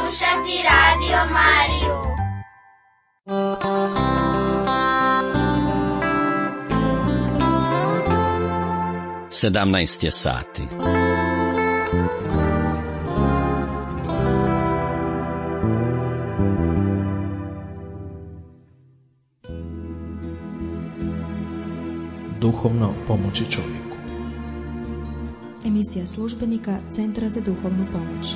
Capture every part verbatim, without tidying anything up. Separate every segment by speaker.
Speaker 1: slušati Radio Mariju.
Speaker 2: sedamnaest je sati.
Speaker 3: Duhovno pomoći čovjeku.
Speaker 4: Emisija službenika Centra za duhovnu pomoć.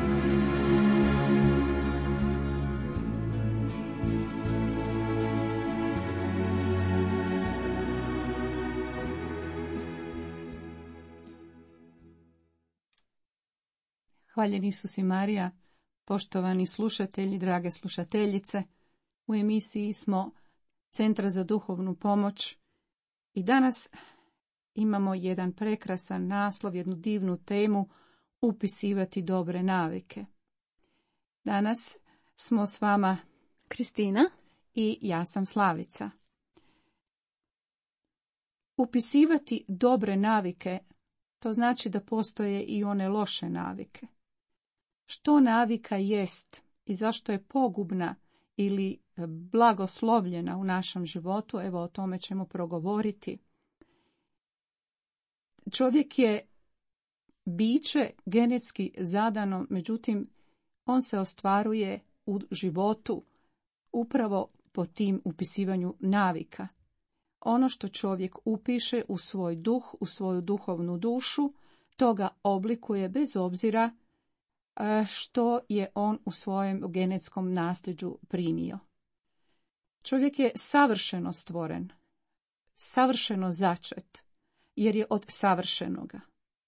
Speaker 5: Hvaljen Isus i Marija, poštovani slušatelji, drage slušateljice, u emisiji smo Centra za duhovnu pomoć i danas imamo jedan prekrasan naslov, jednu divnu temu, upisivati dobre navike. Danas smo s vama
Speaker 6: Kristina
Speaker 5: i ja sam Slavica. Upisivati dobre navike, to znači da postoje i one loše navike. Što navika jest i zašto je pogubna ili blagoslovljena u našem životu, evo o tome ćemo progovoriti. Čovjek je biće genetski zadano, međutim, on se ostvaruje u životu upravo po tim upisivanju navika. Ono što čovjek upiše u svoj duh, u svoju duhovnu dušu, to ga oblikuje bez obzira što je on u svojem genetskom nasljeđu primio. Čovjek je savršeno stvoren, savršeno začet, jer je od savršenoga.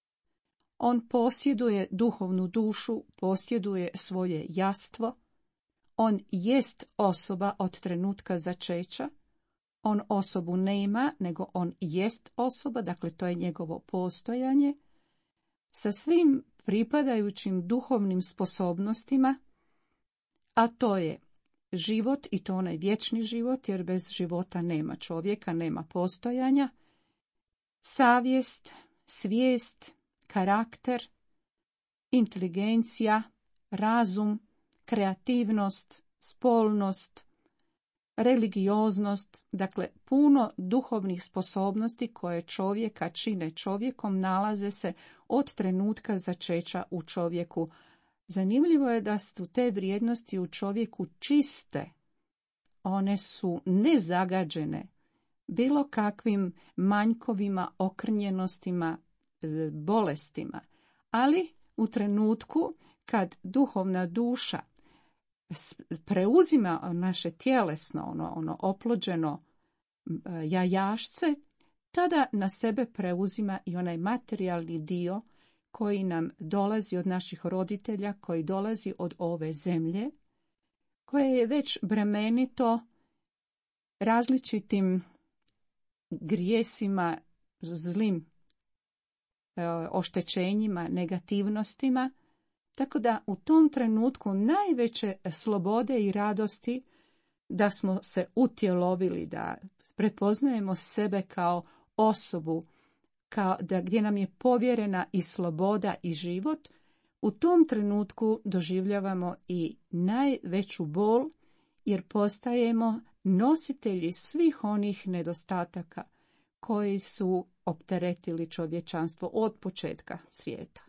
Speaker 5: On posjeduje duhovnu dušu, posjeduje svoje jastvo, on jest osoba od trenutka začeća, on osobu nema, nego on jest osoba, dakle to je njegovo postojanje, sa svim pripadajućim duhovnim sposobnostima, a to je život, i to onaj vječni život, jer bez života nema čovjeka, nema postojanja, savjest, svijest, karakter, inteligencija, razum, kreativnost, spolnost, religioznost, dakle puno duhovnih sposobnosti koje čovjeka čine čovjekom nalaze se od trenutka začeća u čovjeku. Zanimljivo je da su te vrijednosti u čovjeku čiste, one su nezagađene bilo kakvim manjkovima, okrnjenostima, bolestima, ali u trenutku kad duhovna duša preuzima naše tjelesno, ono, ono oplođeno jajašce, tada na sebe preuzima i onaj materijalni dio koji nam dolazi od naših roditelja, koji dolazi od ove zemlje, koje je već bremenito različitim grijesima, zlim e, oštećenjima, negativnostima, tako da u tom trenutku najveće slobode i radosti da smo se utjelovili, da prepoznajemo sebe kao osobu, kao da gdje nam je povjerena i sloboda i život, u tom trenutku doživljavamo i najveću bol, jer postajemo nositelji svih onih nedostataka koji su opteretili čovječanstvo od početka svijeta.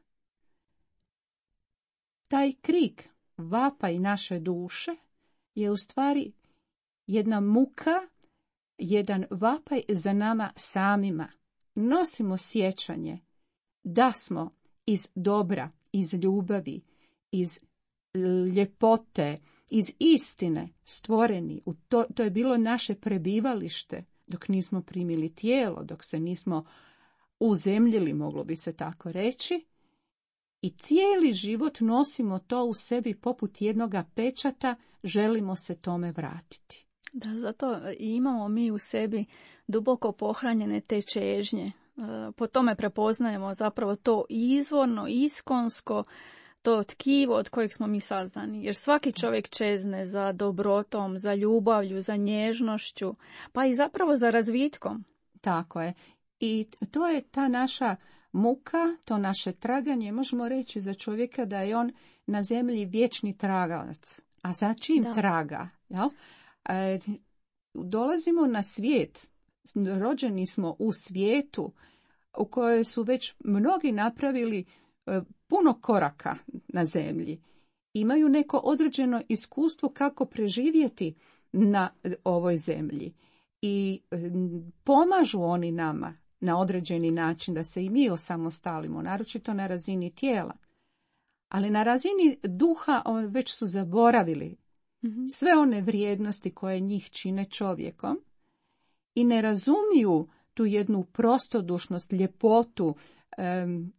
Speaker 5: Taj krik, vapaj naše duše, je u stvari jedna muka, jedan vapaj za nama samima. Nosimo sjećanje da smo iz dobra, iz ljubavi, iz ljepote, iz istine stvoreni. To, to je bilo naše prebivalište dok nismo primili tijelo, dok se nismo uzemljili, moglo bi se tako reći. I cijeli život nosimo to u sebi poput jednoga pečata, želimo se tome vratiti.
Speaker 6: Da, zato imamo mi u sebi duboko pohranjene te čežnje. Po tome prepoznajemo zapravo to izvorno, iskonsko, to tkivo od kojeg smo mi sazdani. Jer svaki čovjek čezne za dobrotom, za ljubavlju, za nježnošću, pa i zapravo za razvitkom.
Speaker 5: Tako je. I to je ta naša muka, to naše traganje, možemo reći za čovjeka da je on na zemlji vječni tragalac. A za čim
Speaker 6: Da.
Speaker 5: traga? Jel? E, dolazimo na svijet, rođeni smo u svijetu u kojoj su već mnogi napravili e, puno koraka na zemlji. Imaju neko određeno iskustvo kako preživjeti na ovoj zemlji. I e, pomažu oni nama na određeni način da se i mi osamostalimo, naročito na razini tijela. Ali na razini duha on, već su zaboravili
Speaker 6: Mhm.
Speaker 5: sve one vrijednosti koje njih čine čovjekom i ne razumiju tu jednu prostodušnost, ljepotu em,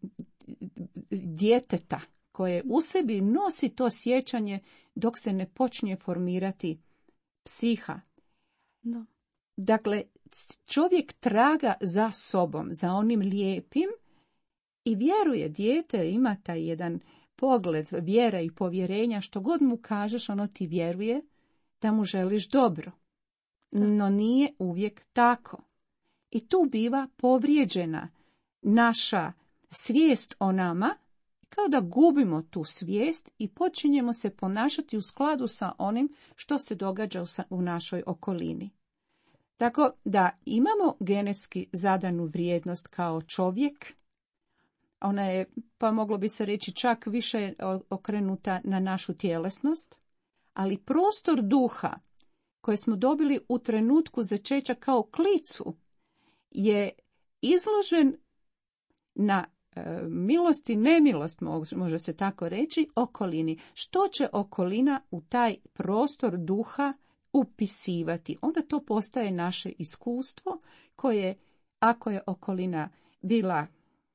Speaker 5: djeteta koje u sebi nosi to sjećanje dok se ne počne formirati psiha.
Speaker 6: Da.
Speaker 5: Dakle, čovjek traga za sobom, za onim lijepim i vjeruje, dijete ima taj jedan pogled vjera i povjerenja, što god mu kažeš, ono ti vjeruje da mu želiš dobro. No nije uvijek tako. I tu biva povrijeđena naša svijest o nama, kao da gubimo tu svijest i počinjemo se ponašati u skladu sa onim što se događa u našoj okolini. Tako da imamo genetski zadanu vrijednost kao čovjek. Ona je, pa moglo bi se reći, čak više okrenuta na našu tjelesnost, ali prostor duha koje smo dobili u trenutku začeća kao klicu je izložen na e, milost i nemilost, može se tako reći, okolini. Što će okolina u taj prostor duha upisivati? Onda to postaje naše iskustvo koje, ako je okolina bila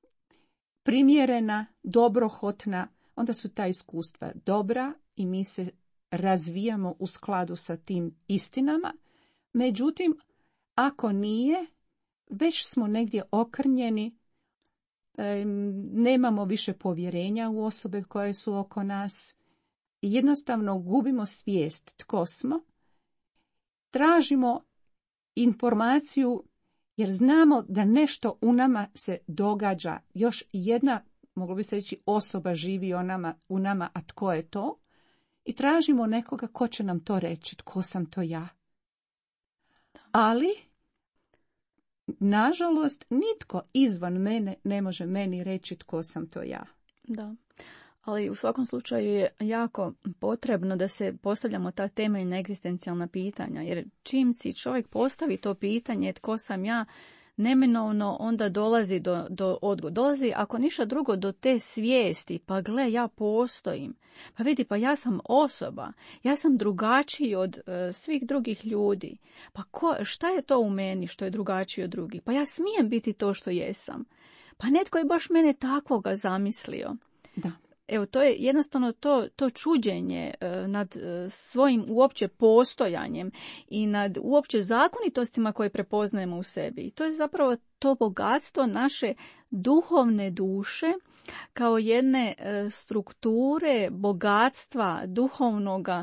Speaker 5: primjerena, dobrohotna, onda su ta iskustva dobra i mi se razvijamo u skladu sa tim istinama. Međutim, ako nije, već smo negdje okrnjeni, nemamo više povjerenja u osobe koje su oko nas, jednostavno gubimo svijest tko smo, tražimo informaciju jer znamo da nešto u nama se događa. Još jedna, moglo bi se reći, osoba živi u nama, u nama, a tko je to? I tražimo nekoga ko će nam to reći, tko sam to ja. Ali, nažalost, nitko izvan mene ne može meni reći tko sam to ja.
Speaker 6: Da. Ali u svakom slučaju je jako potrebno da se postavljamo ta temeljna egzistencijalna pitanja, jer čim si čovjek postavi to pitanje tko sam ja, neminovno onda dolazi do, do odgovora. Dolazi, ako ništa drugo, do te svijesti, pa gle, ja postojim. Pa vidi, pa ja sam osoba, ja sam drugačiji od uh, svih drugih ljudi. Pa ko, šta je to u meni što je drugačiji od drugih? Pa ja smijem biti to što jesam. Pa netko je baš mene takvoga zamislio.
Speaker 5: Da.
Speaker 6: Evo, to je jednostavno to, to čuđenje uh, nad uh, svojim uopće postojanjem i nad uopće zakonitostima koje prepoznajemo u sebi. I to je zapravo to bogatstvo naše duhovne duše kao jedne uh, strukture bogatstva duhovnoga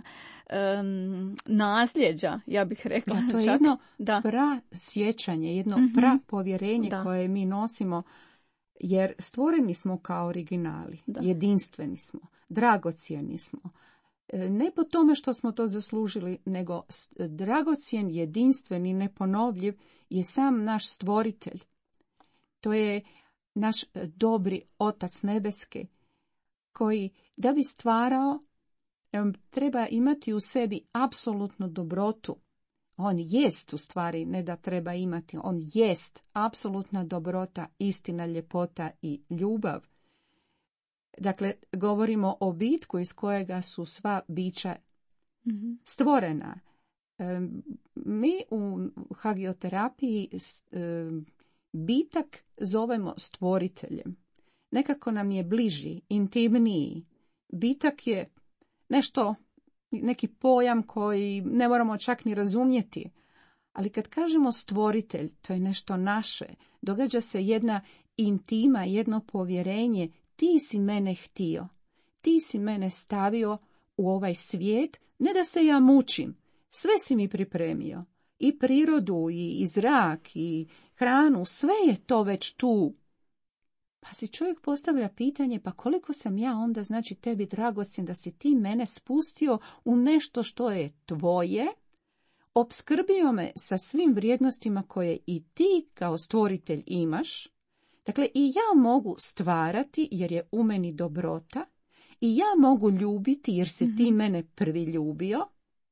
Speaker 6: um, nasljeđa, ja bih rekla.
Speaker 5: Da, to je
Speaker 6: čak.
Speaker 5: jedno
Speaker 6: Da.
Speaker 5: prasjećanje, jedno
Speaker 6: Mhm.
Speaker 5: prapovjerenje
Speaker 6: Da.
Speaker 5: koje mi nosimo. Jer stvoreni smo kao originali,
Speaker 6: Da.
Speaker 5: jedinstveni smo, dragocjeni smo. Ne po tome što smo to zaslužili, nego dragocjen, jedinstven i neponovljiv je sam naš stvoritelj. To je naš dobri Otac nebeski, koji da bi stvarao treba imati u sebi apsolutnu dobrotu. On jest u stvari, ne da treba imati, on jest apsolutna dobrota, istina, ljepota i ljubav. Dakle, govorimo o bitku iz kojega su sva bića
Speaker 6: Mhm.
Speaker 5: stvorena. E, mi u hagioterapiji e, bitak zovemo stvoriteljem. Nekako nam je bliži, intimniji. Bitak je nešto, neki pojam koji ne moramo čak ni razumjeti. Ali kad kažemo stvoritelj, to je nešto naše. Događa se jedna intima, jedno povjerenje. Ti si mene htio. Ti si mene stavio u ovaj svijet. Ne da se ja mučim. Sve si mi pripremio. I prirodu, i, i zrak, i hranu. Sve je to već tu. Pa si čovjek postavlja pitanje, pa koliko sam ja onda, znači, tebi dragocjen da si ti mene spustio u nešto što je tvoje, opskrbio me sa svim vrijednostima koje i ti kao stvoritelj imaš. Dakle, i ja mogu stvarati jer je u meni dobrota, i ja mogu ljubiti jer si ti mene prvi ljubio,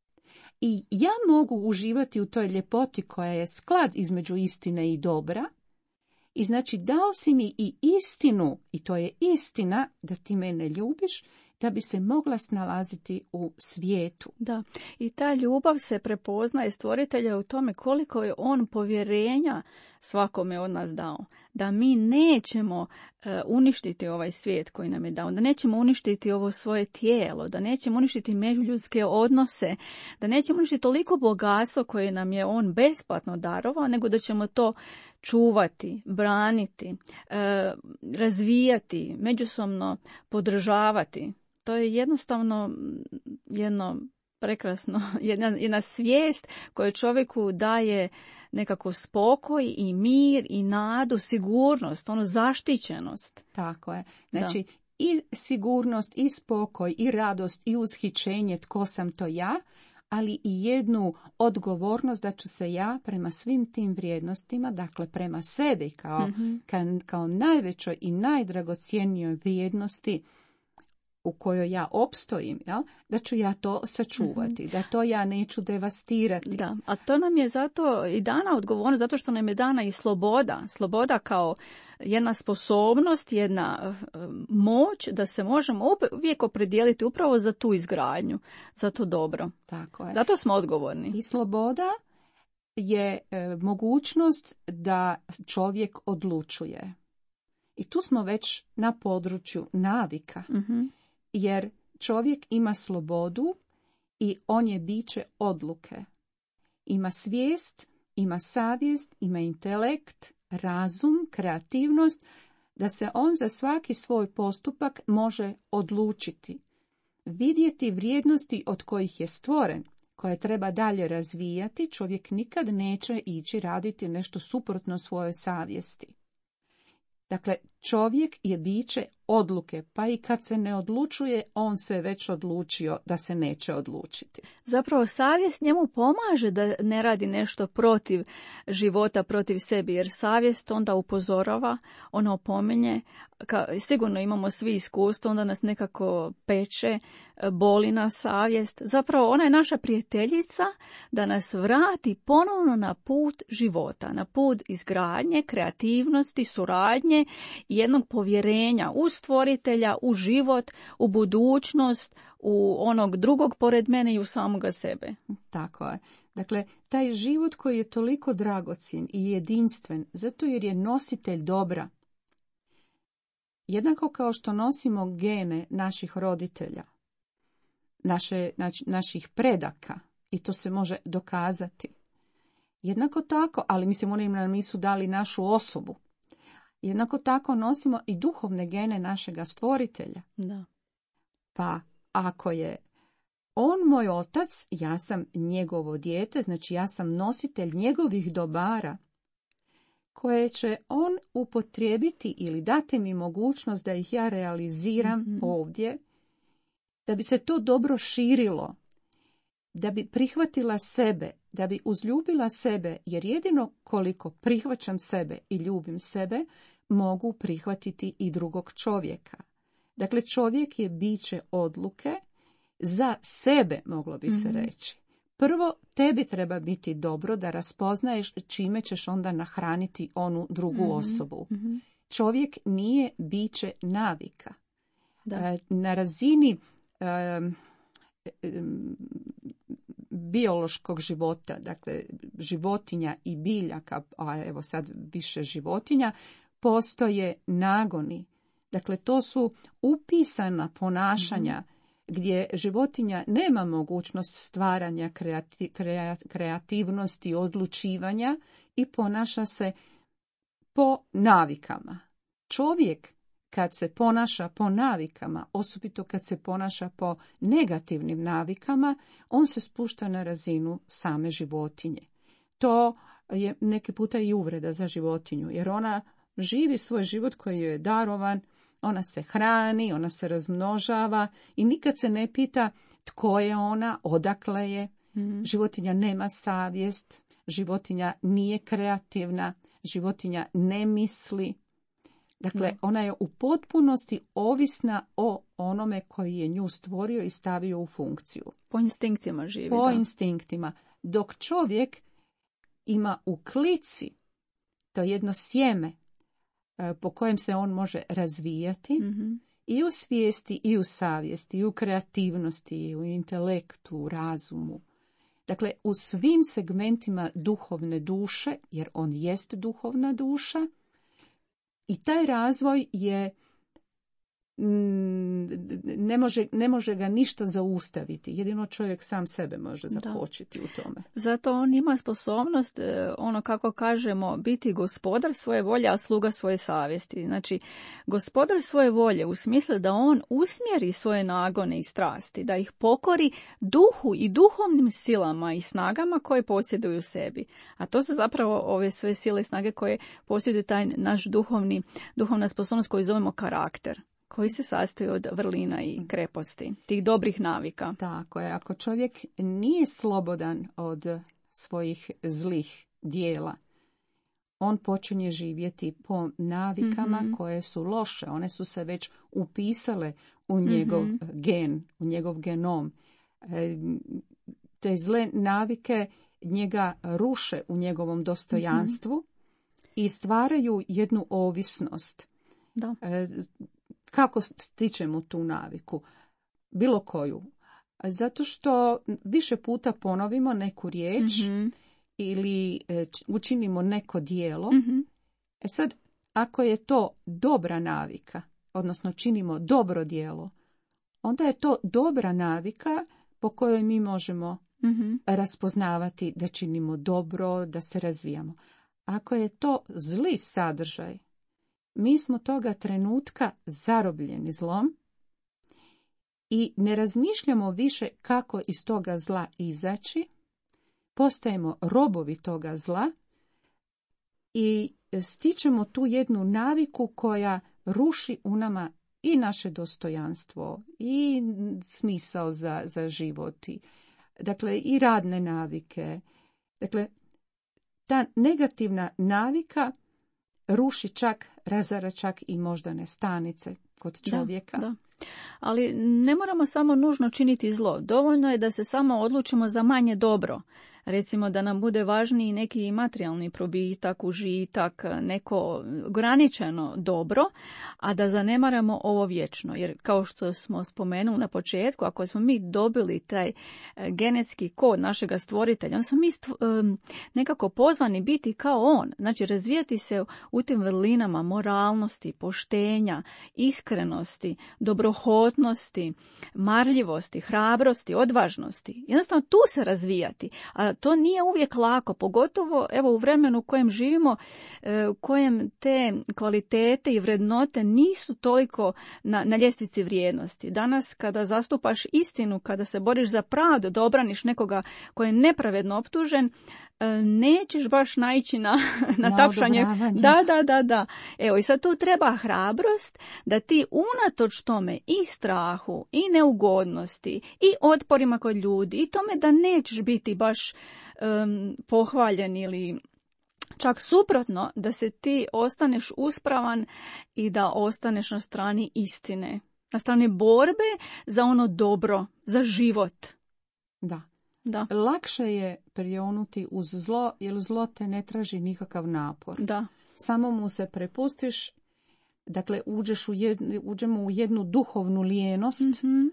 Speaker 5: i ja mogu uživati u toj ljepoti koja je sklad između istine i dobra. I znači dao si mi i istinu, i to je istina da ti mene ljubiš, da bi se mogla snalaziti u svijetu.
Speaker 6: Da, i ta ljubav se prepoznaje stvoritelja u tome koliko je on povjerenja svakome od nas dao. Da mi nećemo uh, uništiti ovaj svijet koji nam je dao, da nećemo uništiti ovo svoje tijelo, da nećemo uništiti međuljudske odnose, da nećemo uništiti toliko bogatstvo koje nam je on besplatno darovao, nego da ćemo to čuvati, braniti, uh, razvijati, međusobno podržavati. To je jednostavno jedno prekrasno, jedna, jedna svijest koja čovjeku daje nekako spokoj i mir i nadu, sigurnost, ono zaštićenost.
Speaker 5: Tako je. Znači da. I sigurnost, i spokoj, i radost, i ushićenje tko sam to ja, ali i jednu odgovornost da ću se ja prema svim tim vrijednostima, dakle prema sebi kao, mm-hmm. kao, kao najvećoj i najdragocjenijoj vrijednosti u kojoj ja opstojim, jel? Da ću ja to sačuvati, mm-hmm. da to ja neću devastirati.
Speaker 6: Da, a to nam je zato i dana odgovornost, zato što nam je dana i sloboda. Sloboda kao jedna sposobnost, jedna uh, moć da se možemo uvijek opredijeliti upravo za tu izgradnju, za to dobro.
Speaker 5: Tako je.
Speaker 6: Zato smo odgovorni.
Speaker 5: I sloboda je e, mogućnost da čovjek odlučuje. I tu smo već na području navika.
Speaker 6: Mm-hmm.
Speaker 5: Jer čovjek ima slobodu i on je biće odluke. Ima svijest, ima savjest, ima intelekt, razum, kreativnost, da se on za svaki svoj postupak može odlučiti. Vidjeti vrijednosti od kojih je stvoren, koje treba dalje razvijati, čovjek nikad neće ići raditi nešto suprotno svojoj savjesti. Dakle, čovjek je biće odluke, pa i kad se ne odlučuje, on se već odlučio da se neće odlučiti.
Speaker 6: Zapravo savjest njemu pomaže da ne radi nešto protiv života, protiv sebi, jer savjest onda upozorava, ona opominje, ka, sigurno imamo svi iskustvo, onda nas nekako peče, boli nas savjest. Zapravo ona je naša prijateljica da nas vrati ponovno na put života, na put izgradnje, kreativnosti, suradnje i jednog povjerenja u stvoritelja, u život, u budućnost, u onog drugog pored mene i u samoga sebe.
Speaker 5: Tako je. Dakle, taj život koji je toliko dragocjen i jedinstven, zato jer je nositelj dobra. Jednako kao što nosimo gene naših roditelja, naše, nač, naših predaka, i to se može dokazati. Jednako tako, ali mislim oni nam nisu dali našu osobu. Jednako tako nosimo i duhovne gene našega stvoritelja.
Speaker 6: Da.
Speaker 5: Pa ako je on moj otac, ja sam njegovo dijete, znači ja sam nositelj njegovih dobara, koje će on upotrijebiti ili dati mi mogućnost da ih ja realiziram mm-hmm. ovdje, da bi se to dobro širilo, da bi prihvatila sebe, da bi uzljubila sebe, jer jedino koliko prihvaćam sebe i ljubim sebe, mogu prihvatiti i drugog čovjeka. Dakle, čovjek je biće odluke za sebe, moglo bi se mm-hmm. reći. Prvo, tebi treba biti dobro da raspoznaješ čime ćeš onda nahraniti onu drugu mm-hmm. osobu.
Speaker 6: Mm-hmm.
Speaker 5: Čovjek nije biće navika.
Speaker 6: Da.
Speaker 5: Na razini um, um, biološkog života, dakle životinja i biljaka, a evo sad više životinja, postoje nagoni. Dakle, to su upisana ponašanja mm-hmm. gdje životinja nema mogućnost stvaranja kreati, krea, kreativnosti, odlučivanja i ponaša se po navikama. Čovjek kad se ponaša po navikama, osobito kad se ponaša po negativnim navikama, on se spušta na razinu same životinje. To je neke puta i uvreda za životinju, jer ona živi svoj život koji joj je darovan, ona se hrani, ona se razmnožava i nikad se ne pita tko je ona, odakle je.
Speaker 6: Mhm.
Speaker 5: Životinja nema savjest, životinja nije kreativna, životinja ne misli. Dakle,
Speaker 6: Da.
Speaker 5: ona je u potpunosti ovisna o onome koji je nju stvorio i stavio u funkciju.
Speaker 6: Po instinktima živi.
Speaker 5: Po
Speaker 6: da.
Speaker 5: instinktima. Dok čovjek ima u klici to jedno sjeme e, po kojem se on može razvijati
Speaker 6: Mhm.
Speaker 5: i u svijesti, i u savjesti, i u kreativnosti, i u intelektu, u razumu. Dakle, u svim segmentima duhovne duše, jer on jest duhovna duša, i taj razvoj je mm, ne može, ne može ga ništa zaustaviti. Jedino čovjek sam sebe može
Speaker 6: Da.
Speaker 5: započeti u tome.
Speaker 6: Zato on ima sposobnost, e, ono kako kažemo, biti gospodar svoje volje, a sluga svoje savjesti. Znači, gospodar svoje volje u smislu da on usmjeri svoje nagone i strasti, da ih pokori duhu i duhovnim silama i snagama koje posjeduju u sebi. A to su zapravo ove sve sile i snage koje posjeduje taj naš duhovni, duhovna sposobnost koju zovemo karakter, koji se sastoji od vrlina i kreposti, tih dobrih navika.
Speaker 5: Tako je, ako čovjek nije slobodan od svojih zlih dijela, on počinje živjeti po navikama
Speaker 6: Mhm.
Speaker 5: koje su loše. One su se već upisale u njegov
Speaker 6: Mhm.
Speaker 5: gen, u njegov genom. E, Te zle navike njega ruše u njegovom dostojanstvu i stvaraju jednu ovisnost.
Speaker 6: Da.
Speaker 5: E, Kako stičemo tu naviku? Bilo koju. Zato što više puta ponovimo neku riječ
Speaker 6: Mhm.
Speaker 5: ili e, č- učinimo neko dijelo.
Speaker 6: Mhm.
Speaker 5: E sad, ako je to dobra navika, odnosno činimo dobro djelo, onda je to dobra navika po kojoj mi možemo
Speaker 6: Mhm.
Speaker 5: raspoznavati da činimo dobro, da se razvijamo. Ako je to zli sadržaj, mi smo toga trenutka zarobljeni zlom i ne razmišljamo više kako iz toga zla izaći, postajemo robovi toga zla i stičemo tu jednu naviku koja ruši u nama i naše dostojanstvo i smisao za, za život. I, dakle, i radne navike. Dakle, ta negativna navika ruši čak, razara čak i moždane stanice kod čovjeka.
Speaker 6: Da, da. Ali ne moramo samo nužno činiti zlo. Dovoljno je da se samo odlučimo za manje dobro. Recimo da nam bude važniji neki materijalni probitak, užitak, neko ograničeno dobro, a da zanemaramo ovo vječno. Jer kao što smo spomenuli na početku, ako smo mi dobili taj genetski kod našega stvoritelja, onda smo mi stvo- nekako pozvani biti kao on. Znači razvijati se u tim vrlinama moralnosti, poštenja, iskrenosti, dobrohotnosti, marljivosti, hrabrosti, odvažnosti. Jednostavno tu se razvijati. A to nije uvijek lako, pogotovo evo u vremenu u kojem živimo, u kojem te kvalitete i vrednote nisu toliko na, na ljestvici vrijednosti. Danas kada zastupaš istinu, kada se boriš za pravdu, da obraniš nekoga koji je nepravedno optužen, nećeš baš naići na, na,
Speaker 5: Na
Speaker 6: tapšanje.
Speaker 5: odobravanje.
Speaker 6: Da, da, da, da. Evo i sad tu treba hrabrost da ti unatoč tome i strahu i neugodnosti i otporima kod ljudi i tome da nećeš biti baš um, pohvaljen ili čak suprotno, da se ti ostaneš uspravan i da ostaneš na strani istine, na strani borbe za ono dobro, za život.
Speaker 5: Da.
Speaker 6: Da,
Speaker 5: Lakše je prionuti uz zlo, jer zlo te ne traži nikakav napor.
Speaker 6: da.
Speaker 5: Samo mu se prepustiš, dakle uđeš u jednu, uđemo u jednu duhovnu lijenost
Speaker 6: Mhm.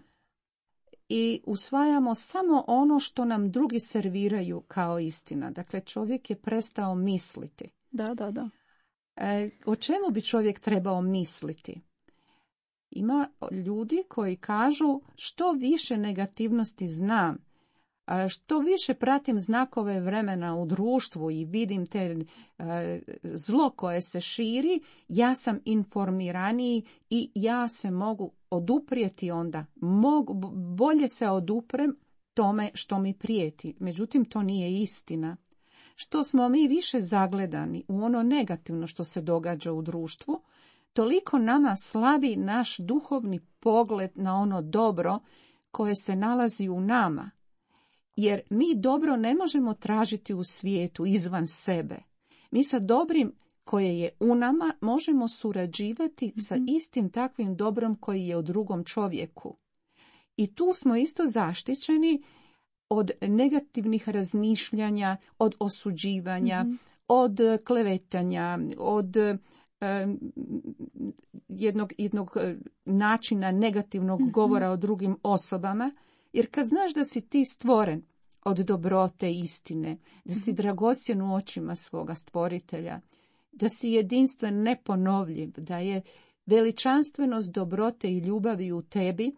Speaker 5: i usvajamo samo ono što nam drugi serviraju kao istina. Dakle, čovjek je prestao misliti.
Speaker 6: Da, da, da.
Speaker 5: E, o čemu bi čovjek trebao misliti? Ima ljudi koji kažu što više negativnosti znam, a što više pratim znakove vremena u društvu i vidim te e, zlo koje se širi, ja sam informiraniji i ja se mogu oduprijeti onda. Mogu, bolje se oduprem tome što mi prijeti. Međutim, to nije istina. što smo mi više zagledani u ono negativno što se događa u društvu, toliko nama slabi naš duhovni pogled na ono dobro koje se nalazi u nama. Jer mi dobro ne možemo tražiti u svijetu izvan sebe. Mi sa dobrim koje je u nama možemo surađivati mm-hmm. sa istim takvim dobrom koji je u drugom čovjeku. I tu smo isto zaštićeni od negativnih razmišljanja, od osuđivanja, mm-hmm. od klevetanja, od um, jednog, jednog načina negativnog mm-hmm. govora o drugim osobama. Jer kad znaš da si ti stvoren od dobrote i istine, da si mm-hmm. dragocjen u očima svoga stvoritelja, da si jedinstven, neponovljiv, da je veličanstvenost dobrote i ljubavi u tebi,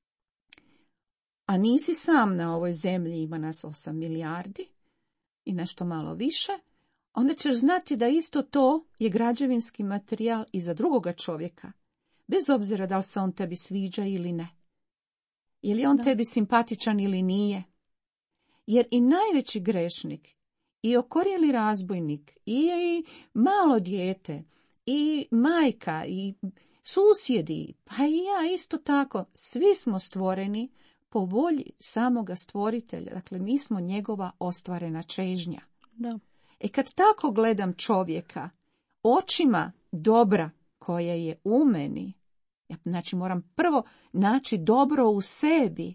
Speaker 5: a nisi sam na ovoj zemlji, ima nas osam milijardi i nešto malo više, onda ćeš znati da isto to je građevinski materijal i za drugoga čovjeka, bez obzira da li se on tebi sviđa ili ne. Je li on da. tebi simpatičan ili nije? Jer i najveći grešnik, i okorjeli razbojnik, i, i malo dijete, i majka, i susjedi, pa i ja isto tako, svi smo stvoreni po volji samoga stvoritelja. Dakle, mi smo njegova ostvarena čežnja.
Speaker 6: Da.
Speaker 5: E kad tako gledam čovjeka, očima dobra koje je u meni, ja, znači moram prvo naći dobro u sebi,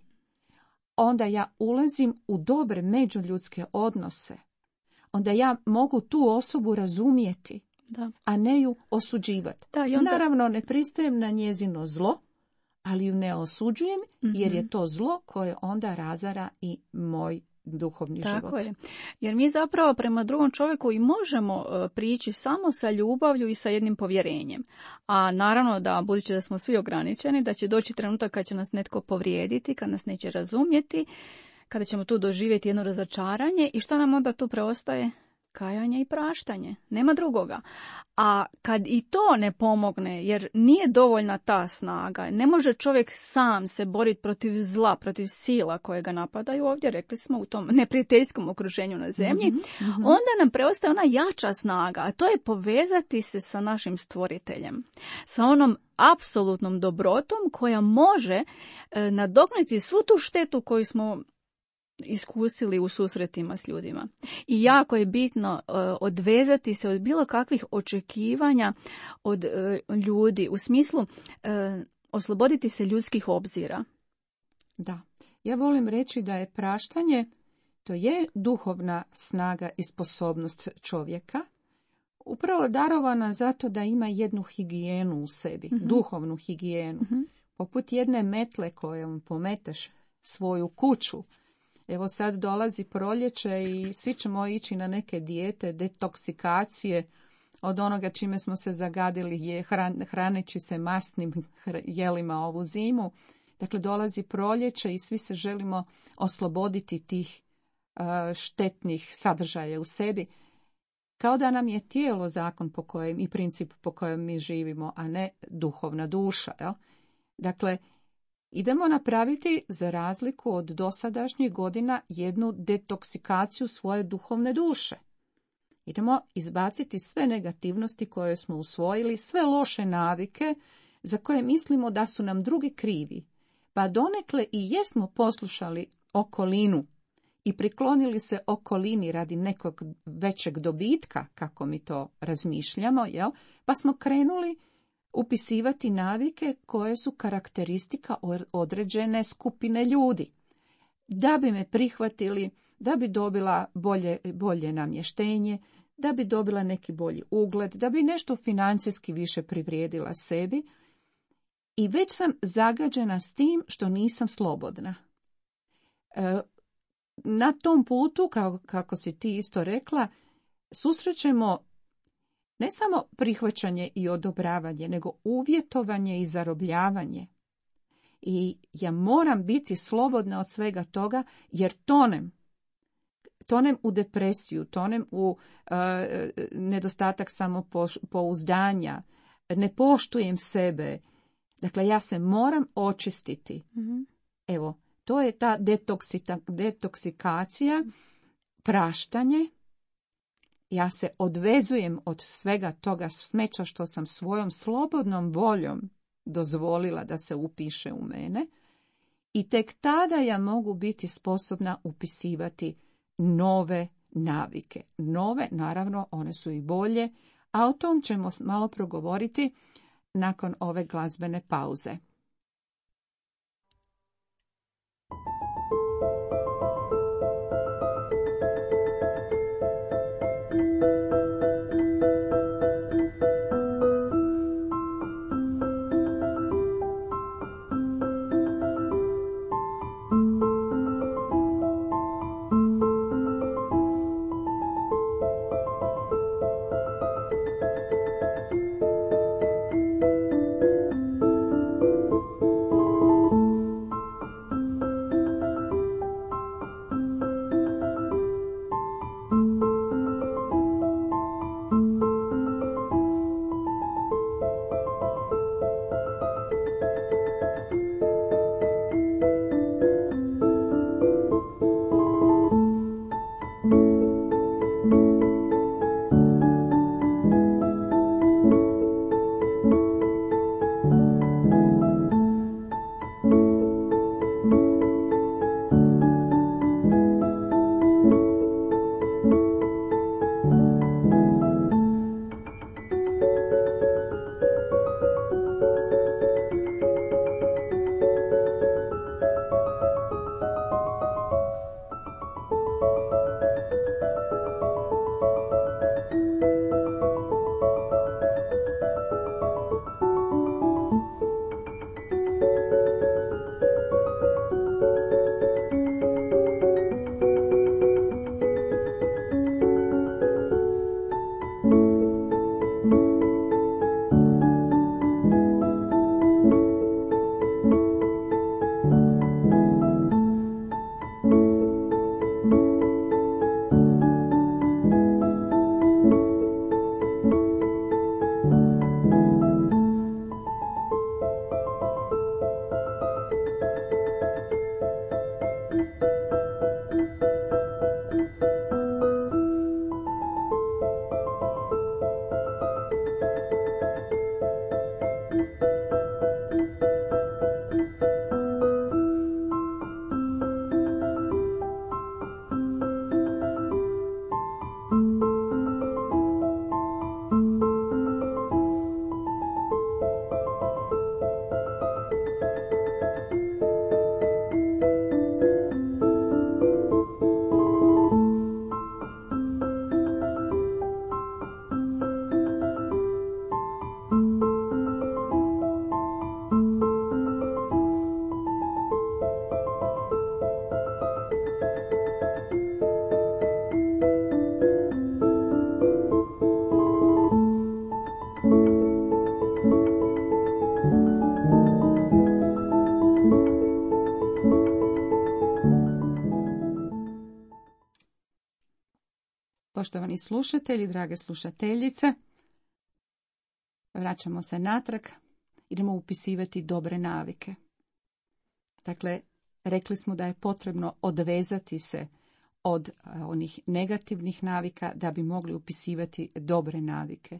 Speaker 5: onda ja ulazim u dobre međuljudske odnose. Onda ja mogu tu osobu razumjeti, da. a ne ju osuđivati. Da, onda... Naravno, ne pristajem na njezino zlo, ali ju ne osuđujem, mm-hmm. jer je to zlo koje onda razara i moj duhovni
Speaker 6: Tako
Speaker 5: život.
Speaker 6: Je. Jer mi zapravo prema drugom čovjeku i možemo prići samo sa ljubavlju i sa jednim povjerenjem. A naravno da, budući da smo svi ograničeni, da će doći trenutak kad će nas netko povrijediti, kad nas neće razumjeti, kada ćemo tu doživjeti jedno razočaranje i što nam onda tu preostaje? Kajanje i praštanje. Nema drugoga. A kad i to ne pomogne, jer nije dovoljna ta snaga, ne može čovjek sam se boriti protiv zla, protiv sila koje ga napadaju ovdje, rekli smo, u tom neprijateljskom okruženju na zemlji, mm-hmm, mm-hmm. onda nam preostaje ona jača snaga, a to je povezati se sa našim stvoriteljem. Sa onom apsolutnom dobrotom koja može e, nadoknati svu tu štetu koju smo iskusili u susretima s ljudima. I jako je bitno uh, odvezati se od bilo kakvih očekivanja od uh, ljudi, u smislu uh, osloboditi se ljudskih obzira.
Speaker 5: Da, ja volim reći da je praštanje, to je duhovna snaga i sposobnost čovjeka, upravo darovana zato da ima jednu higijenu u sebi, mm-hmm. duhovnu higijenu, mm-hmm. poput jedne metle kojom pometeš svoju kuću. Evo sad dolazi proljeće i svi ćemo ići na neke dijete, detoksikacije od onoga čime smo se zagadili je hran, hraneći se masnim jelima ovu zimu. Dakle, dolazi proljeće i svi se želimo osloboditi tih uh, štetnih sadržaja u sebi. Kao da nam je tijelo zakon po kojem i princip po kojem mi živimo, a ne duhovna duša. Jel? Dakle, idemo napraviti, za razliku od dosadašnjih godina, jednu detoksikaciju svoje duhovne duše. Idemo izbaciti sve negativnosti koje smo usvojili, sve loše navike za koje mislimo da su nam drugi krivi. Pa donekle i jesmo poslušali okolinu i priklonili se okolini radi nekog većeg dobitka, kako mi to razmišljamo, jel? Pa smo krenuli upisivati navike koje su karakteristika određene skupine ljudi. Da bi me prihvatili, da bi dobila bolje, bolje namještenje, da bi dobila neki bolji ugled, da bi nešto financijski više privrijedila sebi. I već sam zagađena s tim što nisam slobodna. E, na tom putu, kao, kako si ti isto rekla, susrećemo ne samo prihvaćanje i odobravanje, nego uvjetovanje i zarobljavanje. I ja moram biti slobodna od svega toga, jer tonem. Tonem u depresiju, tonem u uh, nedostatak samopouzdanja, ne poštujem sebe. Dakle, ja se moram očistiti. Mm-hmm. Evo, to je ta detoksika, detoksikacija, praštanje Ja se odvezujem od svega toga smeća što sam svojom slobodnom voljom dozvolila da se upiše u mene i tek tada ja mogu biti sposobna upisivati nove navike. Nove, naravno, one su i bolje, a o tom ćemo malo progovoriti nakon ove glazbene pauze. Poštovani slušatelji, drage slušateljice, vraćamo se natrag, idemo upisivati dobre navike. Dakle, rekli smo da je potrebno odvezati se od onih negativnih navika da bi mogli upisivati dobre navike.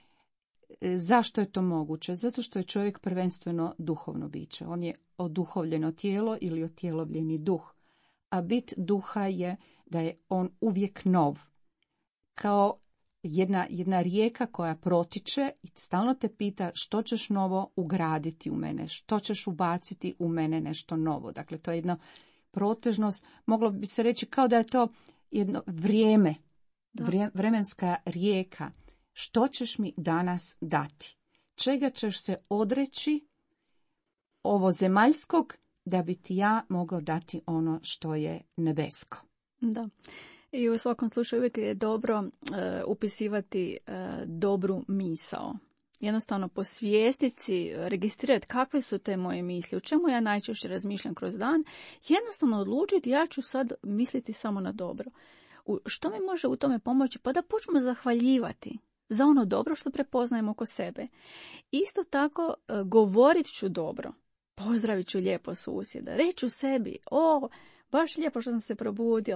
Speaker 5: Zašto je to moguće? Zato što je čovjek prvenstveno duhovno biće. On je oduhovljeno tijelo ili otjelovljeni duh. A bit duha je da je on uvijek nov. Kao jedna, jedna rijeka koja protiče i stalno te pita što ćeš novo ugraditi u mene, što ćeš ubaciti u mene nešto novo. Dakle, to je jedna protežnost, moglo bi se reći kao da je to jedno vrijeme, vrije, vremenska rijeka. Što ćeš mi danas dati? Čega ćeš se odreći ovo zemaljskog da bi ti ja mogao dati ono što je nebesko?
Speaker 6: Da. I u svakom slučaju uvijek je dobro uh, upisivati uh, dobru misao. Jednostavno posvijestiti, registrirati kakve su te moje misli, u čemu ja najčešće razmišljam kroz dan. Jednostavno odlučiti ja ću sad misliti samo na dobro. U, što mi može u tome pomoći? Pa da počnemo zahvaljivati za ono dobro što prepoznajemo oko sebe. Isto tako uh, govorit ću dobro. Pozdravit ću lijepo susjeda. Reći ću sebi, o, baš lijepo što sam se probudila.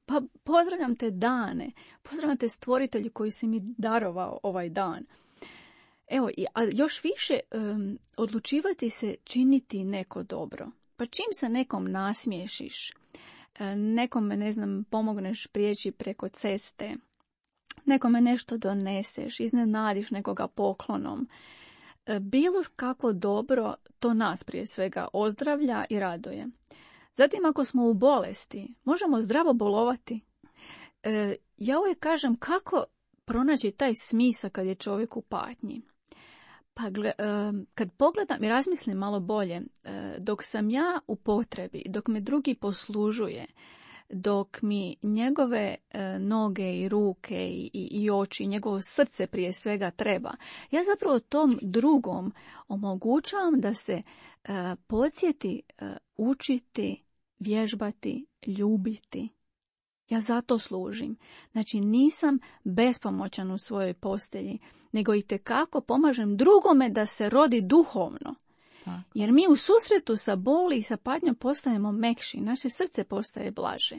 Speaker 6: Pa pozdravljam te dane, pozdravljam te stvoritelju koji si mi darovao ovaj dan. Evo, a još više um, odlučivati se činiti neko dobro. Pa čim se nekom nasmiješiš, nekome, ne znam, pomogneš prijeći preko ceste, nekome nešto doneseš, iznenadiš nekoga poklonom, bilo kako dobro, to nas prije svega ozdravlja i raduje. Zatim, ako smo u bolesti, možemo zdravo bolovati. E, ja uvijek kažem kako pronaći taj smisao kad je čovjek u patnji. Pa gle, kad pogledam i razmislim malo bolje, dok sam ja u potrebi, dok me drugi poslužuje, dok mi njegove noge i ruke i, i oči, njegovo srce prije svega treba, ja zapravo tom drugom omogućavam da se podsjeti, učiti, vježbati, ljubiti. Ja zato služim. Znači nisam bespomoćan u svojoj postelji, nego itekako pomažem drugome da se rodi duhovno. Tako. Jer mi u susretu sa boli i sa patnjom postajemo mekši, naše srce postaje blaže.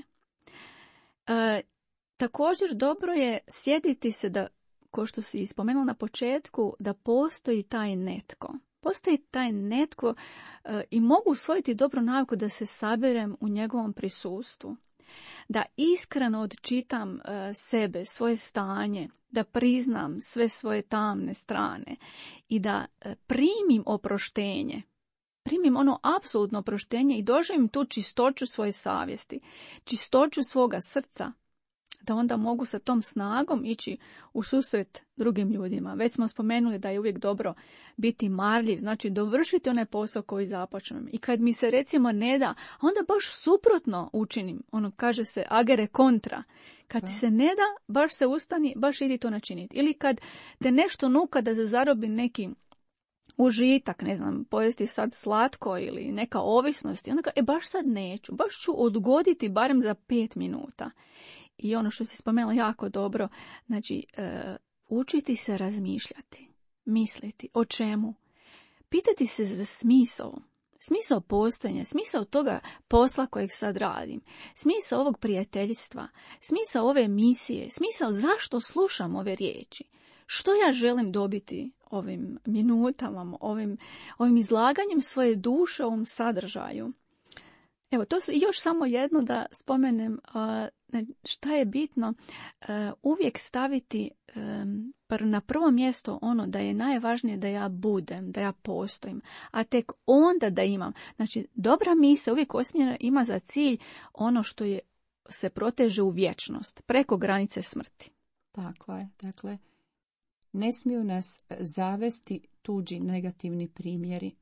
Speaker 6: E, također dobro je sjetiti se da, ko što si spomenula na početku, da postoji taj netko. Postoji taj netko e, i mogu usvojiti dobru naviku da se saberem u njegovom prisustvu. Da iskreno odčitam uh, sebe, svoje stanje, da priznam sve svoje tamne strane i da uh, primim oproštenje. Primim ono apsolutno oproštenje i doživim tu čistoću svoje savjesti, čistoću svoga srca, da onda mogu sa tom snagom ići u susret drugim ljudima. Već smo spomenuli da je uvijek dobro biti marljiv, znači dovršiti onaj posao koji započnem. I kad mi se recimo ne da, onda baš suprotno učinim. Ono kaže se agere kontra. Kad ti se ne da, baš se ustani, baš idi to načiniti. Ili kad te nešto nuka da se zarobi neki užitak, ne znam, pojesti sad slatko ili neka ovisnost. I onda kaže, e baš sad neću, baš ću odgoditi barem za pet minuta. I ono što si spomenula jako dobro, znači e, učiti se razmišljati, misliti o čemu, pitati se za smisao, smisao postojanja, smisao toga posla kojeg sad radim, smisao ovog prijateljstva, smisao ove misije, smisao zašto slušam ove riječi, što ja želim dobiti ovim minutama, ovim, ovim izlaganjem svoje duše, ovom sadržaju. Evo, to su još samo jedno da spomenem uh, šta je bitno, uh, uvijek staviti um, na prvo mjesto ono da je najvažnije da ja budem, da ja postojim, a tek onda da imam. Znači, dobra misao uvijek osmjena ima za cilj ono što je, se proteže u vječnost, preko granice smrti.
Speaker 5: Tako je, dakle, ne smiju nas zavesti tuđi negativni primjeri.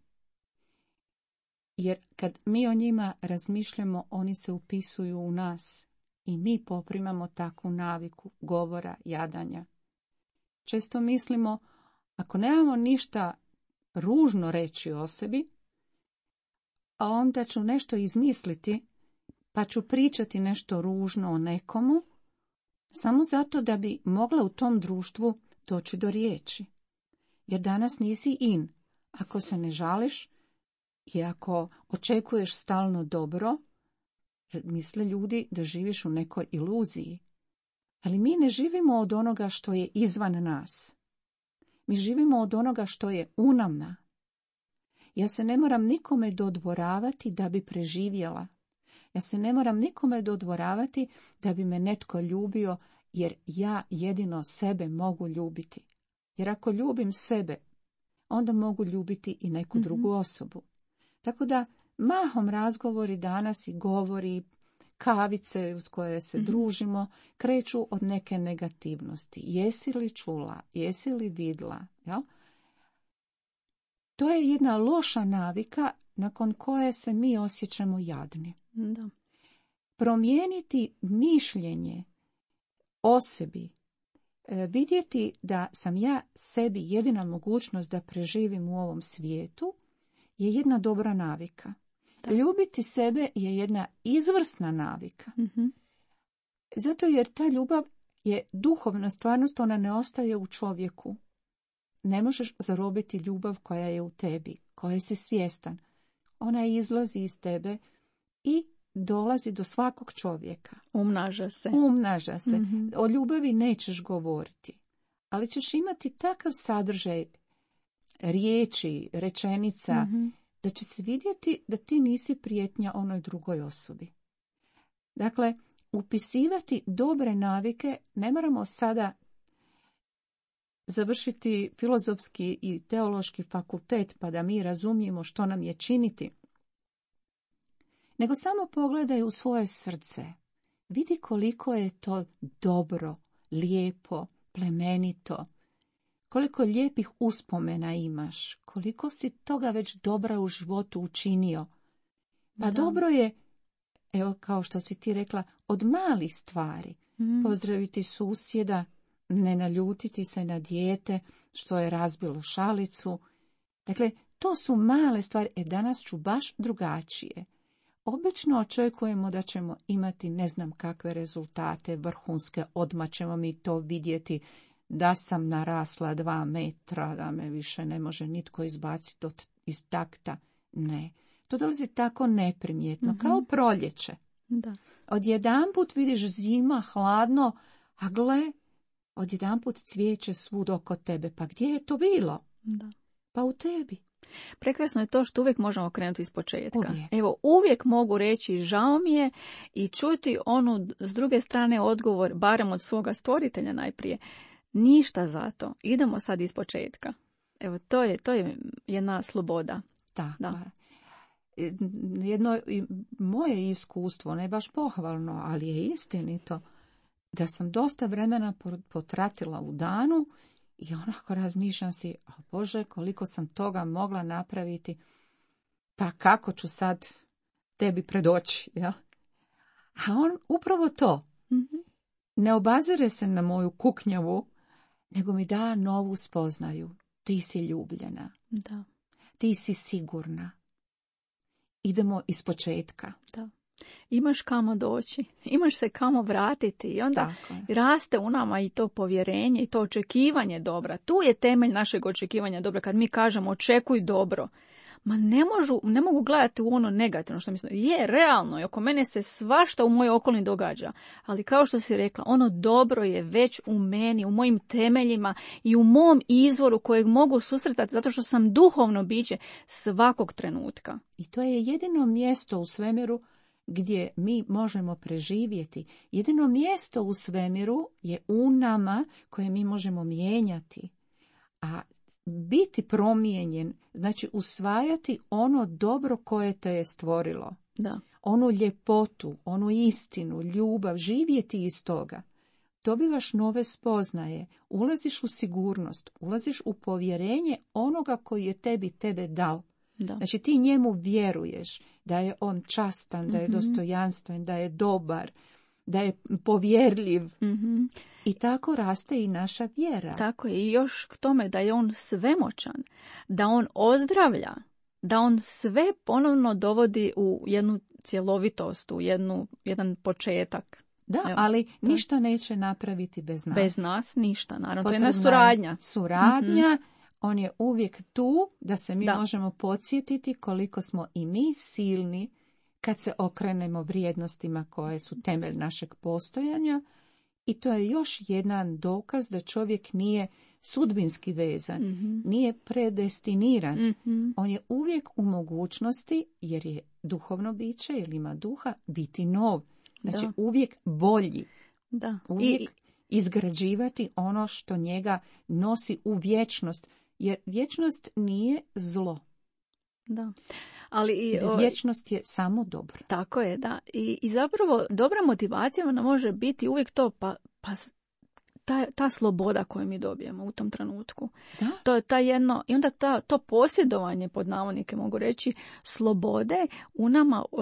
Speaker 5: Jer kad mi o njima razmišljamo, oni se upisuju u nas i mi poprimamo takvu naviku govora, jadanja. Često mislimo, ako nemamo ništa ružno reći o sebi, a onda ću nešto izmisliti, pa ću pričati nešto ružno o nekomu, samo zato da bi mogla u tom društvu doći do riječi. Jer danas nisi in. Ako se ne žališ, i ako očekuješ stalno dobro, misle ljudi da živiš u nekoj iluziji. Ali mi ne živimo od onoga što je izvan nas. Mi živimo od onoga što je u nama. Ja se ne moram nikome dodvoravati da bi preživjela. Ja se ne moram nikome dodvoravati da bi me netko ljubio, jer ja jedino sebe mogu ljubiti. Jer ako ljubim sebe, onda mogu ljubiti i neku mm-hmm. drugu osobu. Tako da mahom razgovori danas i govori, kavice uz koje se mm-hmm. družimo, kreću od neke negativnosti. Jesi li čula, jesi li vidla? Jel? To je jedna loša navika nakon koje se mi osjećamo jadni.
Speaker 6: Da.
Speaker 5: Promijeniti mišljenje o sebi, vidjeti da sam ja sebi jedina mogućnost da preživim u ovom svijetu, je jedna dobra navika. Da. Ljubiti sebe je jedna izvrsna navika.
Speaker 6: Mm-hmm.
Speaker 5: Zato jer ta ljubav je duhovna stvarnost, ona ne ostaje u čovjeku. Ne možeš zarobiti ljubav koja je u tebi, koja si svjestan. Ona izlazi iz tebe i dolazi do svakog čovjeka.
Speaker 6: Umnaža se.
Speaker 5: Umnaža se.
Speaker 6: Mm-hmm.
Speaker 5: O ljubavi nećeš govoriti, ali ćeš imati takav sadržaj riječi, rečenica, mm-hmm. da će se vidjeti da ti nisi prijetnja onoj drugoj osobi. Dakle, upisivati dobre navike, ne moramo sada završiti filozofski i teološki fakultet pa da mi razumijemo što nam je činiti, nego samo pogledaj u svoje srce. Vidi koliko je to dobro, lijepo, plemenito, koliko lijepih uspomena imaš, koliko si toga već dobra u životu učinio. Pa da. Dobro je, evo kao što si ti rekla, od malih stvari. Mm. Pozdraviti susjeda, ne naljutiti se na dijete što je razbilo šalicu. Dakle, to su male stvari. E, danas ću baš drugačije. Obično očekujemo da ćemo imati ne znam kakve rezultate vrhunske, odmah ćemo mi to vidjeti, da sam narasla dva metra, da me više ne može nitko izbaciti iz takta. Ne, to dolazi tako neprimjetno, mm-hmm. kao proljeće.
Speaker 6: Da.
Speaker 5: Odjedanput vidiš zima, hladno, a gle, odjedanput cvijeće svud oko tebe. Pa gdje je to bilo?
Speaker 6: Da.
Speaker 5: Pa u tebi.
Speaker 6: Prekrasno je to što uvijek možemo krenuti iz početka.
Speaker 5: Uvijek.
Speaker 6: Evo, uvijek mogu reći žao mi je i čuti onu s druge strane odgovor, barem od svoga stvoritelja najprije. Ništa za to. Idemo sad iz početka. Evo, to je, to je jedna sloboda.
Speaker 5: Tako.
Speaker 6: Da.
Speaker 5: Jedno moje iskustvo, ne baš pohvalno, ali je istinito, da sam dosta vremena potratila u danu i onako razmišljam si, o Bože, koliko sam toga mogla napraviti, pa kako ću sad tebi pred oči, ja? A on upravo to.
Speaker 6: Mm-hmm.
Speaker 5: Ne obazire se na moju kuknjavu, nego mi da novu spoznaju. Ti si ljubljena.
Speaker 6: Da.
Speaker 5: Ti si sigurna. Idemo iz početka.
Speaker 6: Da. Imaš kamo doći, imaš se kamo vratiti i onda raste u nama i to povjerenje i to očekivanje dobra. Tu je temelj našeg očekivanja dobra. Kad mi kažemo očekuj dobro, ma ne, možu, ne mogu gledati u ono negativno što mislim. Je, realno, i oko mene se svašta u mojoj okolini događa, ali kao što si rekla, ono dobro je već u meni, u mojim temeljima i u mom izvoru kojeg mogu susretati zato što sam duhovno biće svakog trenutka.
Speaker 5: I to je jedino mjesto u svemiru gdje mi možemo preživjeti. Jedino mjesto u svemiru je u nama koje mi možemo mijenjati. A biti promijenjen znači usvajati ono dobro koje te je stvorilo.
Speaker 6: Da.
Speaker 5: Onu ljepotu, onu istinu, ljubav, živjeti iz toga. Dobivaš nove spoznaje, ulaziš u sigurnost, ulaziš u povjerenje onoga koji je tebi tebe dao.
Speaker 6: Da.
Speaker 5: Znači ti njemu vjeruješ da je on častan, da je mm-hmm. dostojanstven, da je dobar, da je povjerljiv.
Speaker 6: Mm-hmm.
Speaker 5: I tako raste i naša vjera.
Speaker 6: Tako je, i još k tome da je on svemoćan, da on ozdravlja, da on sve ponovno dovodi u jednu cjelovitost, u jednu, jedan početak.
Speaker 5: Da, evo, ali to ništa neće napraviti bez nas.
Speaker 6: Bez nas ništa, naravno. Potrebna to je jedna suradnja.
Speaker 5: Suradnja, mm-hmm. on je uvijek tu da se mi
Speaker 6: da.
Speaker 5: možemo podsjetiti koliko smo i mi silni kad se okrenemo vrijednostima koje su temelj našeg postojanja. I to je još jedan dokaz da čovjek nije sudbinski vezan,
Speaker 6: mm-hmm.
Speaker 5: nije predestiniran.
Speaker 6: Mm-hmm.
Speaker 5: On je uvijek u mogućnosti, jer je duhovno biće, jer ima duha, biti nov. Znači
Speaker 6: da.
Speaker 5: uvijek bolji.
Speaker 6: Da.
Speaker 5: Uvijek
Speaker 6: I...
Speaker 5: izgrađivati ono što njega nosi u vječnost. Jer vječnost nije zlo.
Speaker 6: Da. Ali i,
Speaker 5: o, vječnost je samo dobro.
Speaker 6: Tako je, da. I, i zapravo dobra motivacija nam može biti uvijek to, pa, pa ta, ta sloboda koju mi dobijemo u tom trenutku.
Speaker 5: Da.
Speaker 6: To je ta jedno, i onda ta, to posjedovanje, pod navodnike mogu reći, slobode u nama e,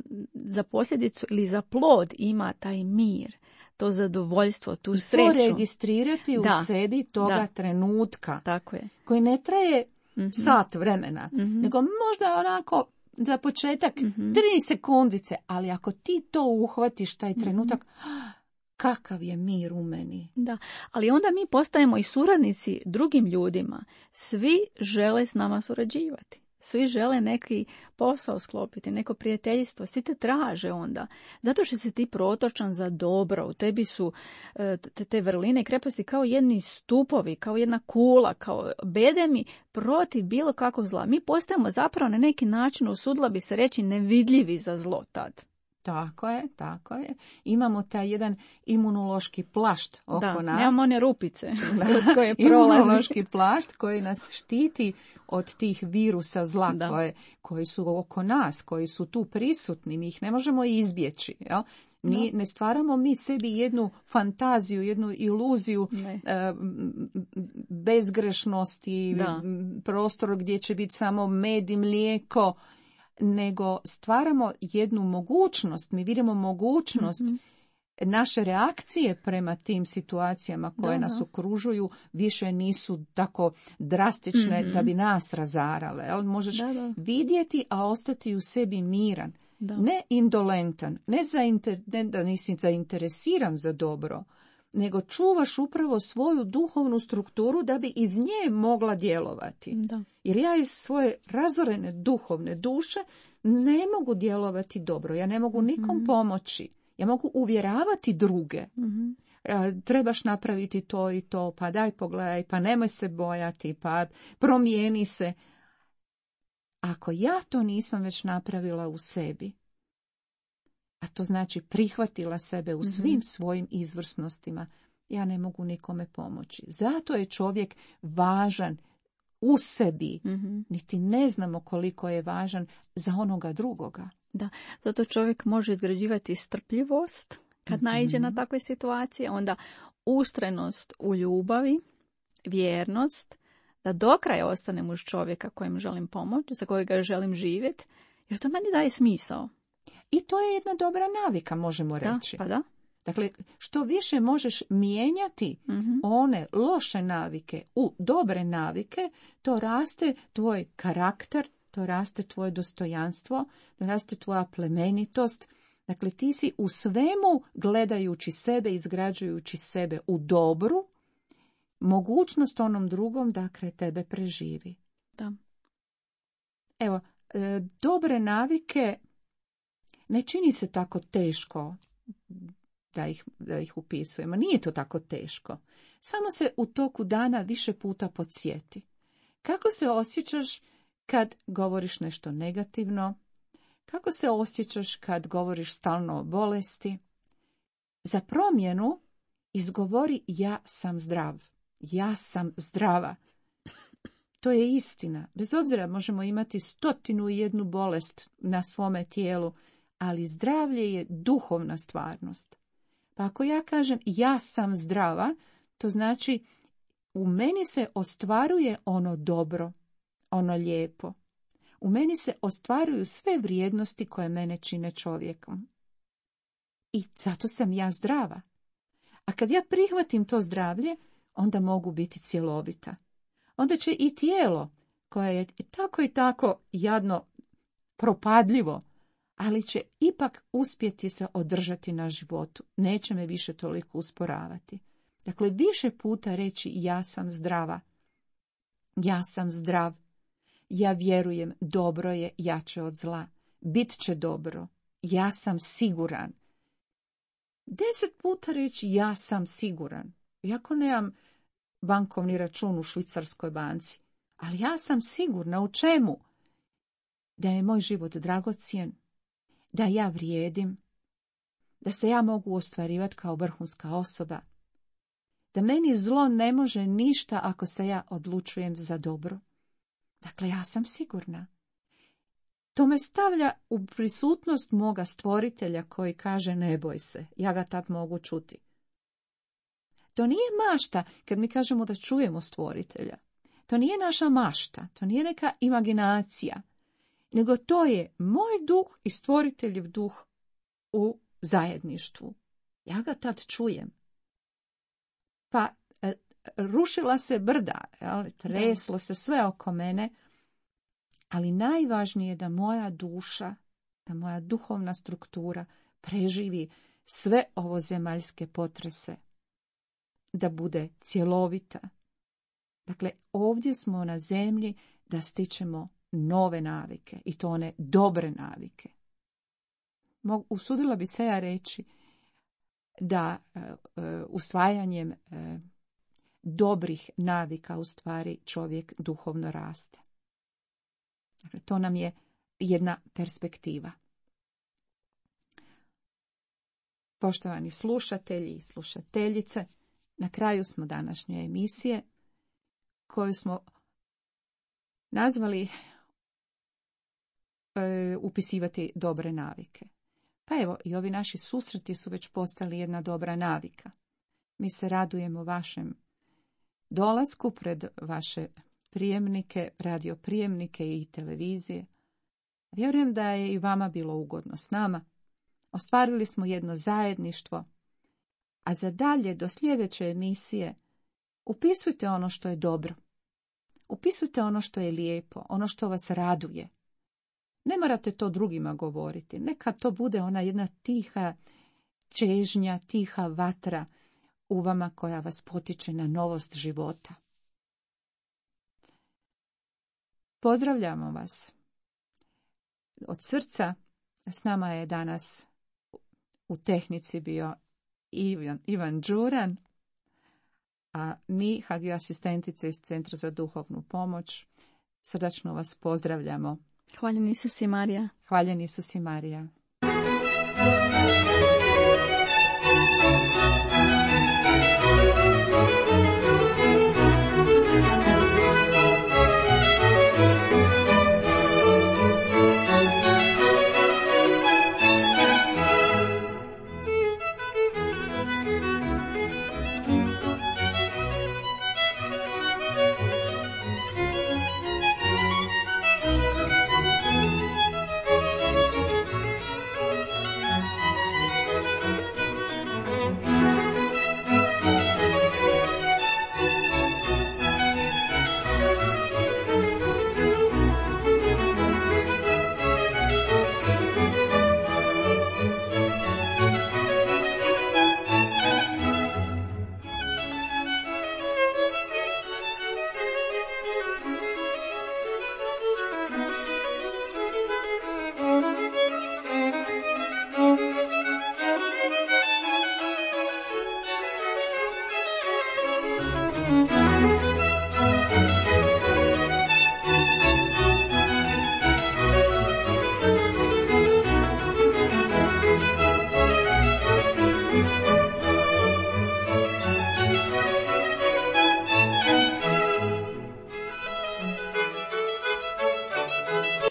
Speaker 6: za posljedicu ili za plod ima taj mir, to zadovoljstvo, tu
Speaker 5: I
Speaker 6: sreću.
Speaker 5: To registrirati u
Speaker 6: da.
Speaker 5: sebi toga
Speaker 6: da.
Speaker 5: trenutka.
Speaker 6: Tako je.
Speaker 5: Koji ne traje mm-hmm. sat vremena,
Speaker 6: mm-hmm.
Speaker 5: nego možda onako za početak
Speaker 6: mm-hmm.
Speaker 5: tri sekundice, ali ako ti to uhvatiš, taj trenutak, mm-hmm. kakav je mir u meni.
Speaker 6: Da, ali onda mi postajemo i suradnici drugim ljudima. Svi žele s nama surađivati. Svi žele neki posao sklopiti, neko prijateljstvo. Svi te traže onda. Zato što si ti protočan za dobro. U tebi su te, te vrline i kreposti kao jedni stupovi, kao jedna kula, kao bedemi protiv bilo kakvog zla. Mi postajemo zapravo na neki način, usudila bi se reći, nevidljivi za zlo tad.
Speaker 5: Tako je, tako je. Imamo taj jedan imunološki plašt oko
Speaker 6: da,
Speaker 5: nas.
Speaker 6: Da, nemamo one rupice kroz koje
Speaker 5: prolazi. Imunološki plašt koji nas štiti od tih virusa zla koje, koji su oko nas, koji su tu prisutni. Mi ih ne možemo izbjeći. Jel? Ni, ne stvaramo mi sebi jednu fantaziju, jednu iluziju e, bezgrešnosti, da. prostor gdje će biti samo med i mlijeko, nego stvaramo jednu mogućnost, mi vidimo mogućnost mm-hmm. naše reakcije prema tim situacijama koje da, nas okružuju više nisu tako drastične mm-hmm. da bi nas razarale. Jel? Možeš da, da. vidjeti, a ostati u sebi miran. Da. Ne indolentan, ne, zainter, ne da nisi zainteresiran za dobro, nego čuvaš upravo svoju duhovnu strukturu da bi iz nje mogla djelovati. Da. Jer ja iz svoje razorene duhovne duše ne mogu djelovati dobro. Ja ne mogu nikom mm-hmm. pomoći. Ja mogu uvjeravati druge. Mm-hmm. Trebaš napraviti to i to, pa daj pogledaj, pa nemoj se bojati, pa promijeni se. Ako ja to nisam već napravila u sebi, a to znači prihvatila sebe u svim mm-hmm. svojim izvrsnostima, ja ne mogu nikome pomoći. Zato je čovjek važan u sebi, mm-hmm. niti ne znamo koliko je važan za onoga drugoga.
Speaker 6: Da, zato čovjek može izgrađivati strpljivost kad mm-hmm. naiđe na takve situacije, onda ustrajnost u ljubavi, vjernost, da do kraja ostanem uz čovjeka kojem želim pomoći, za kojega želim živjeti, jer to meni daje smisao.
Speaker 5: I to je jedna dobra navika, možemo reći.
Speaker 6: Da, pa da.
Speaker 5: Dakle, što više možeš mijenjati mm-hmm. one loše navike u dobre navike, to raste tvoj karakter, to raste tvoje dostojanstvo, to raste tvoja plemenitost. Dakle, ti si u svemu, gledajući sebe, izgrađujući sebe u dobru, mogućnost onom drugom da kraj tebe preživi.
Speaker 6: Da.
Speaker 5: Evo, e, dobre navike ne čini se tako teško da ih, da ih upisujemo. Nije to tako teško. Samo se u toku dana više puta podsjeti. Kako se osjećaš kad govoriš nešto negativno? Kako se osjećaš kad govoriš stalno o bolesti? Za promjenu izgovori ja sam zdrav. Ja sam zdrava. To je istina. Bez obzira možemo imati stotinu i jednu bolest na svome tijelu, ali zdravlje je duhovna stvarnost. Pa ako ja kažem ja sam zdrava, to znači u meni se ostvaruje ono dobro, ono lijepo. U meni se ostvaruju sve vrijednosti koje mene čine čovjekom. I zato sam ja zdrava. A kad ja prihvatim to zdravlje, onda mogu biti cjelovita. Onda će i tijelo, koje je tako i tako jadno propadljivo, ali će ipak uspjeti se održati na životu. Neće me više toliko usporavati. Dakle, više puta reći ja sam zdrava. Ja sam zdrav. Ja vjerujem, dobro je jače od zla. Bit će dobro. Ja sam siguran. Deset puta reći ja sam siguran. Iako nemam bankovni račun u švicarskoj banci. Ali ja sam sigurna u čemu? Da je moj život dragocjen, da ja vrijedim, da se ja mogu ostvarivati kao vrhunska osoba, da meni zlo ne može ništa ako se ja odlučujem za dobro. Dakle, ja sam sigurna. To me stavlja u prisutnost moga stvoritelja koji kaže ne boj se, ja ga tad mogu čuti. To nije mašta kad mi kažemo da čujemo stvoritelja. To nije naša mašta, to nije neka imaginacija, nego to je moj duh i stvoriteljev duh u zajedništvu. Ja ga tad čujem. Pa e, rušila se brda, jel? Treslo se sve oko mene, ali najvažnije je da moja duša, da moja duhovna struktura preživi sve ovo zemaljske potrese, da bude cjelovita. Dakle, ovdje smo na zemlji da stičemo nove navike i to one dobre navike. Usudila bi se ja reći da e, e, usvajanjem e, dobrih navika u stvari čovjek duhovno raste. Dakle, to nam je jedna perspektiva. Poštovani slušatelji i slušateljice, na kraju smo današnje emisije koju smo nazvali e, upisivati dobre navike. Pa evo, i ovi naši susreti su već postali jedna dobra navika. Mi se radujemo vašem dolasku pred vaše prijemnike, radioprijemnike i televizije. Vjerujem da je i vama bilo ugodno s nama. Ostvarili smo jedno zajedništvo, a za dalje do sljedeće emisije upisujte ono što je dobro. Upisujte ono što je lijepo, ono što vas raduje. Ne morate to drugima govoriti. Neka to bude ona jedna tiha čežnja, tiha vatra u vama koja vas potiče na novost života. Pozdravljamo vas od srca. S nama je danas u tehnici bio Ivan, Ivan Đuran, a mi, Hagio asistentice iz Centra za duhovnu pomoć, srdačno vas pozdravljamo.
Speaker 6: Hvaljen Isus i Marija.
Speaker 5: Hvaljen Isus i Marija.